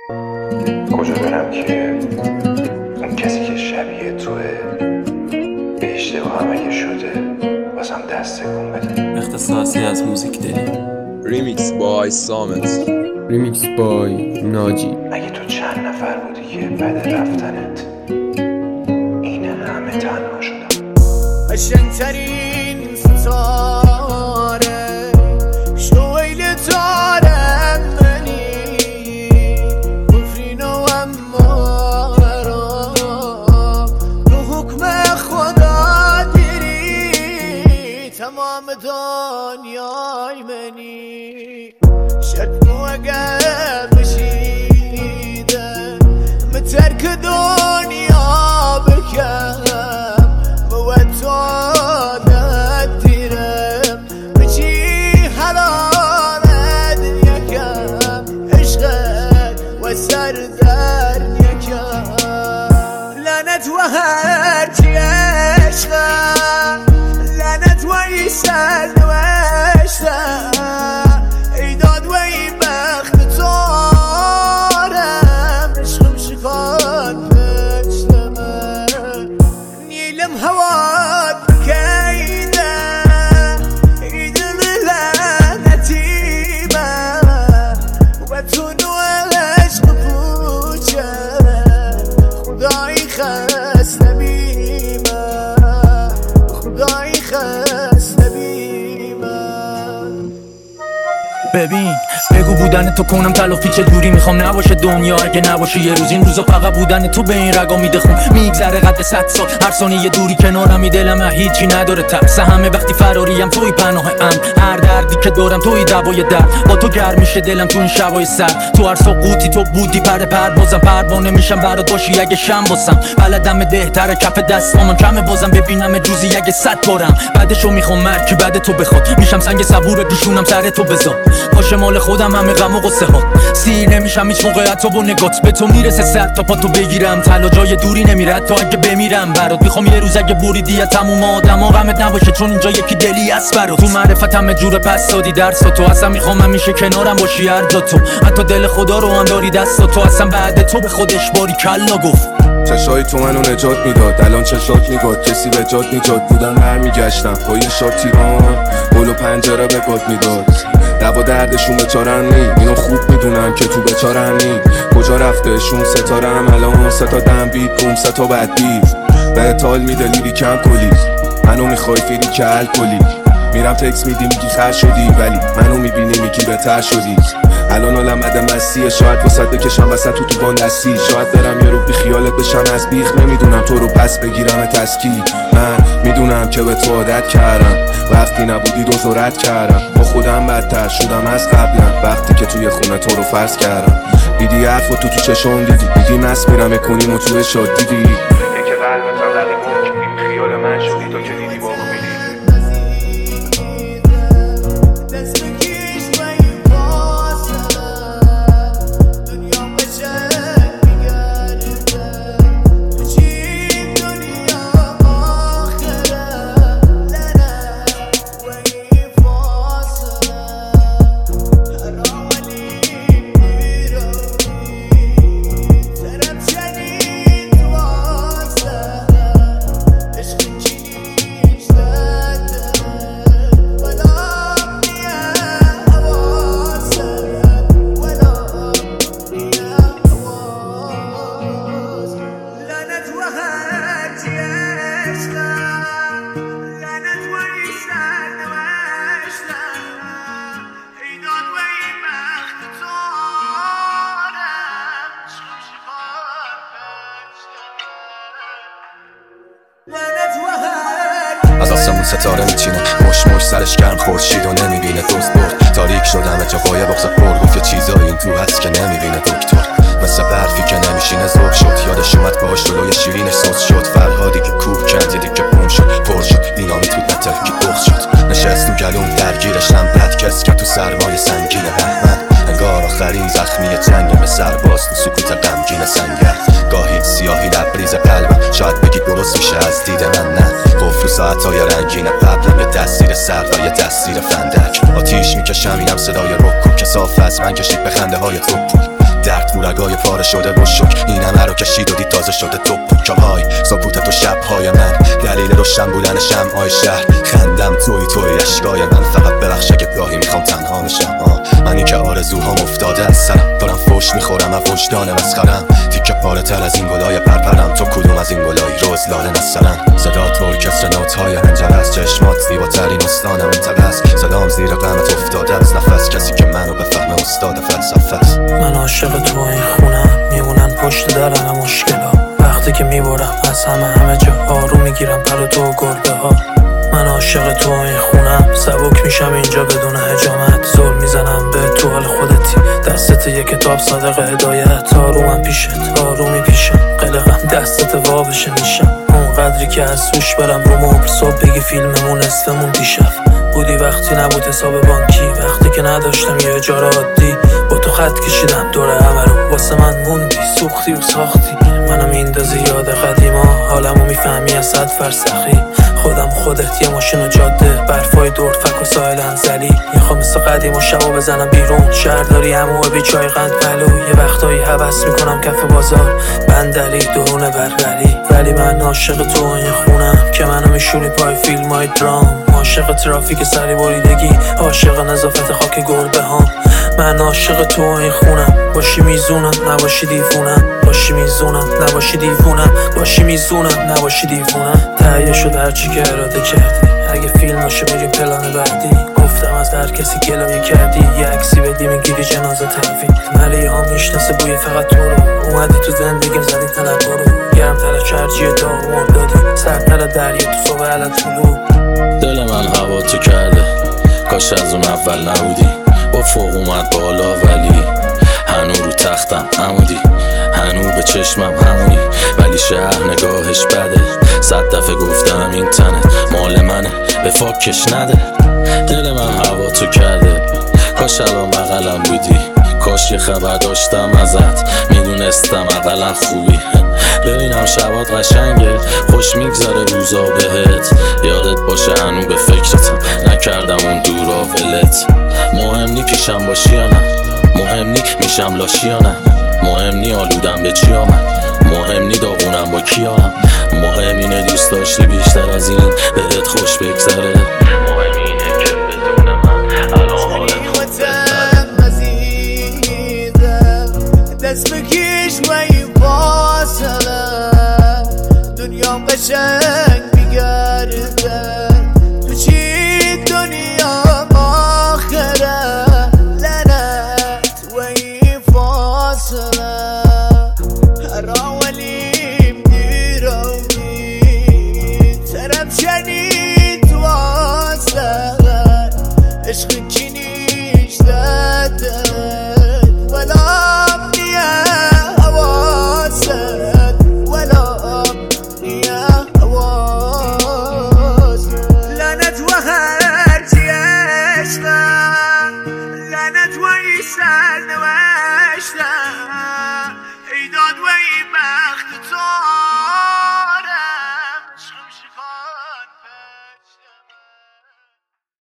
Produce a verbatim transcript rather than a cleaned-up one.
کجا برم که اون کسی که شبیه توه به اشتباه هم اگه شده واسم دست تکون بده. اختصاصی از موزیک دلی. ریمیکس بای سامت. ریمیکس بای ناجی. اگه تو چند نفر بودی که بعد رفتنت این همه تنها شدم. قشنگترین ستاره شویل تارم منی گفرینو اما برام رو حکم خدا دیری تمام دنیای منی شد مو اگر بشیده مترک دنیا بکن لعنت و هرچی عشقم لعنت و ای سر نوشتم ای داد و ای بخت تارم عشقم شکان پشتمه نیلم هوات بکیده ای دل لعنتی من و تو نو عشق پوچه خدایی خسته بیمه خدایی خسته بیمه. ببین بگو بودن تو کنم تلافی چه دوری میخوام نباشه دنیا اگه نباشه یه روز این روزا فقط بودن تو به این رگا میده خون میگذره قد صد سال هر ثانیه دوری کنارم دلم هیچی نداره ترس همه وقتی فراریم توی پناه ام هر دردی که دارم توی دوای درد با تو گرم میشه دلم تو این شبای سرد تو هر سقوطی تو بودی پر پروازم پروانه میشم برات باشی اگه شم باسم بلدم دهتر کف دستامم کمه بازم ببینم روزی اگه صد بارم بعدشو میخوام مرکی بعد تو بخواد میشم سنگ صبور دوشونم سر تو بذار باشه مال خودم همه غم و قصه ها سیر نمیشم هیچ موقع حتی با نگات به تو میرسه سر تا پا تو بگیرم طلا جای دوری نمیره تا اگه بمیرم برات میخوام یه روز اگه بریدی از تموم آدما غمت نباشه چون اینجا یکی دلی است برات تو معرفت همه جور پس دادی درس تو اصلا میخوام همیشه کنارم باشی هر جا تو حتی دل خدا رو هم داری دست تو اصلا بعد تو به خودش باری کلا گفت چشای تو منو نجات میداد الان چشات میگاد کسی به جات نیجات بودم برمیگشتم با یه شار تیران گل و پنجره به باد میداد دوا دردشون بچارن نی اینو خوب میدونم که تو بچارن نی کجا رفتهشون ستارم الان ستا دم بید بوم ستا بد بید به اطال میده لیری کم کلی منو میخوای فیری که الکلی میرم تکس میدی میگی خر شدی ولی منو میبینی میگی بهتر شدی الان حالم مدم مسیه شاید وسط بکشم وسط تو تو باندستی شاید برم یه رو بی خیالت بشم از بیخ نمیدونم تو رو پس بگیرم تسکی من میدونم که به تو عادت کردم وقتی نبودی دوزارت کردم با خودم بدتر شدم از قبلا وقتی که توی خونه تو رو فرض کردم دیدی حرف و تو تو چشم دیدی میگی مست میرم میکنیم و تو شاد دیدی یکی قلبتم رقیب که بی خیال من شدی تو که دیدی باخ میدی از آسمون ستاره میچینه مش مش سرش گرم خورشید و نمیبینه دوست برد تاریک شدم جا قایب بغض پر گفت یه چیزایی این تو هست که نمیبینه دکتر مثل برفی که نمیشینه ذوب شد یادش اومد باهاش جلوی شیرینش سوز شد فرهادی که کوه کند یه دیگه پون شد پر شد دینامیت بود نترکی بغض شد نشست تو گلوم درگیرشم بد کس که تو سرمای سنگین رحمت انگار آخرین زخمی جنگ به سرباز تو سکوت غمگین سنگر گاهی سیاهی لبریز قلبم شاید بگید درست میشه از دید من نه قفل و ساعتهای رنگین قبلم یه دستیر سرد و یه دستیر فندک آتیش میکشم اینم صدای رک و کساف از من کشید به خنده های تو درد رو رگای پاره شده و شک این همه رو کشید و دید تازه شده تو پوکه های سکوت تو شبهای من دلیل روشن بودن شمعای شهر خندم توی توی اشکای من فقط ببخشه که گاهی میخوام تنها بشم منی که آرزوهام افتاده از سرم دارم فوش میخورم از وجدان مسخرم تیکه پاره تر از این گلای پرپرم تو کدوم از این گلایی روز لاله نسرم صدا تو ارکستر نوت‌های هنجره از چشمات زیباترین استانم انتقه است صدام زیر قمت افتاده از نفس کسی که منو بفهمه استاد فلسفه است من عاشق تو این خونم میمونن پشت درم مشکلا وقتی که میبرم از همه همه جا آروم میگیرم پر تو و گربه ها من عاشق تو این خونم سبک میشم اینجا بدون حجامت زل میزنم به تو حال خودتی دستت یه کتاب صادق هدایت آرومم پیشت آرومی پیشم قلقم دستت وا بشه نیشم اون قدری که از سوش برم رو مبل صبح بگی فیلممون اسممون دیشب بودی وقتی نبود حساب بانکی وقتی که نداشتم یه اجاره عادی با تو خط کشیدم دور همه رو واسه من موندی سوختی و ساختی منم میندازی یاد قدیما حالمو میفهمی از صد فرسخی خودم خودت یه ماشین و جاده برفای دور فک و سایل انزلی میخوام مثل قدیم و شبا بزنم بیرون شهرداری همو بی چای قند پلو یه وقتایی حوض میکنم کف بازار بندلی درون برگلی ولی من عاشق تو این خونم که منو میشونی پای فیلم های درام عاشق ترافیک سری بریدگی عاشق نظافت خاک گربه ها من عاشق تو این خونم باشی میزونم نباشی دیوونم باشی میزونم نباشی دیوونم باشی میزونم نباشی دیوونم تهیه شد هرچی که اراده کردی اگه فیلم باشه میریم پلان بعدی گفتم از هر کسی گلایه کردی یه عکسی بدی میگیری جنازه تحویل ملی ها میشناسه بوی فقط تو رو اومدی تو زندگیم زدی تنقه رو گرم تر چرجی داغ مردادی سرتر دریا تو صبح علت طلوع دل من هوا تو کرده کاش از اون اول نبودی با فوق اومد بالا ولی هنو رو تختم عمودی هنو به چشمم همونی ولی شهر نگاهش بده صد دفعه گفتم این تنت مال منه به فاکش نده دل من هوا تو کرده کاش الان بغلم بودی کاش یه خبر داشتم ازت میدونستم اقلا خوبی ببینم شبات قشنگه خوش میگذاره روزا بهت یادت باشه هنو به فکرتم نکردم اون دورا ولت مهم نی پیشم باشی یا نه مهم نی میشم لاشی یا نه مهم نی آلودم به چی آمد مهم نی داغونم با کیام مهم اینه دوست داشتی بیشتر از این بهت خوش بگذره مهم اینه که بدون من الان حالت خوب دست بکش و این فاصله دنیام قشنگ میگرده تو چی دنیا آخره لعنت و این فاصله هر اولیم دیرونی طرف شنید واسه عشق کنیش داده ولا لعنت و این سر نوشتم